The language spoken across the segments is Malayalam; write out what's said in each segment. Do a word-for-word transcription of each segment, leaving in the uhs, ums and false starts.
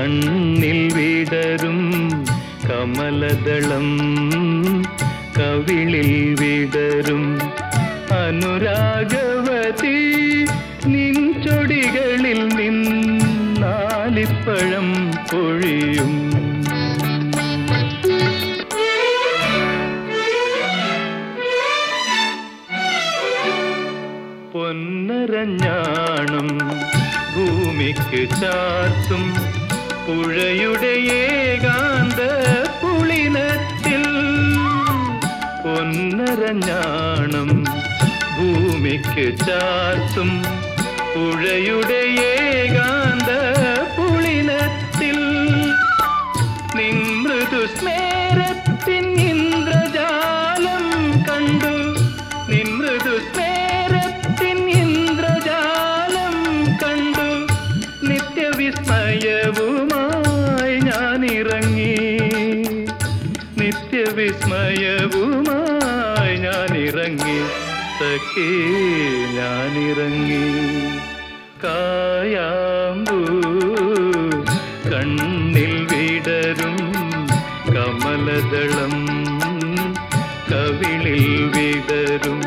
കണ്ണിൽ വിടരും കമലദളം കവിളിൽ വിടരും അനുരാഗവതി നിൻ ചൊടികളിൽ നിന്നാലിപ്പഴം പൊഴിയും. പൊന്നരഞ്ഞാണം ഭൂമിക്ക് ചാർത്തും പുഴയുടെ ഏകാന്ത പുളിനത്തിൽ പൊന്നരഞ്ഞാണം ഭൂമിക്ക് ചാർത്തും പുഴയുടെ ഏകാന്ത പുളിനത്തിൽ നിൻ മൃദു സ്മേരത്തിൻ ഇന്ദ്രജാലം കണ്ടു നിൻ മൃദു സ്മേരത്തിൻ ഇന്ദ്രജാലം കണ്ടു നിത്യവിസ്മയവുമായി ഞാനിറങ്ങി നിത്യവിസ്മയവുമായി ഞാനിറങ്ങി സഖി ഞാനിറങ്ങി. കായാമ്പൂ കണ്ണിൽ വിടരും കമലദളം കവിളിൽ വിടരും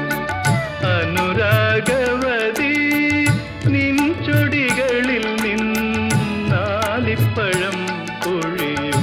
അനുരാഗവതി നിൻ ചൊടികളിൽ നിന്നാലിപ്പഴം പൊഴിയും.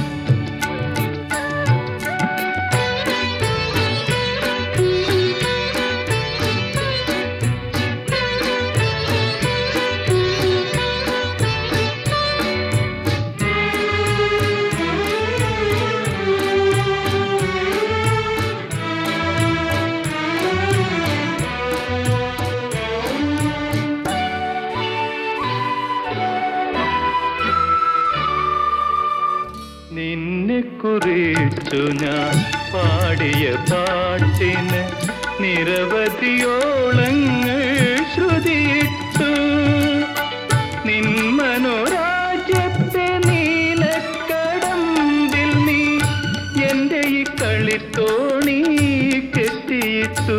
നിന്നെ കുറിച്ചു ഞാൻ പാടിയ പാട്ടിന് നിരവധിയോളങ്ങൾ ശ്രുതിയിട്ടു. നിൻ മനോരാജ്യത്തെ നീലക്കടമ്പിൽ നീ എൻ്റെ ഈ കളിത്തോണി കെട്ടിയിട്ടു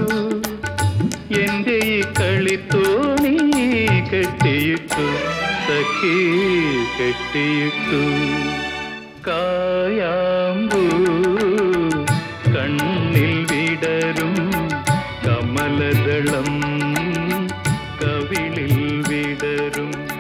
എൻ്റെ ഈ കളിത്തോണി കെട്ടിയിട്ടു സഖി കെട്ടിയിട്ടു. കായാമ്പൂ കണ്ണിൽ വിടരും കമലദളം കവിളിൽ വിടരും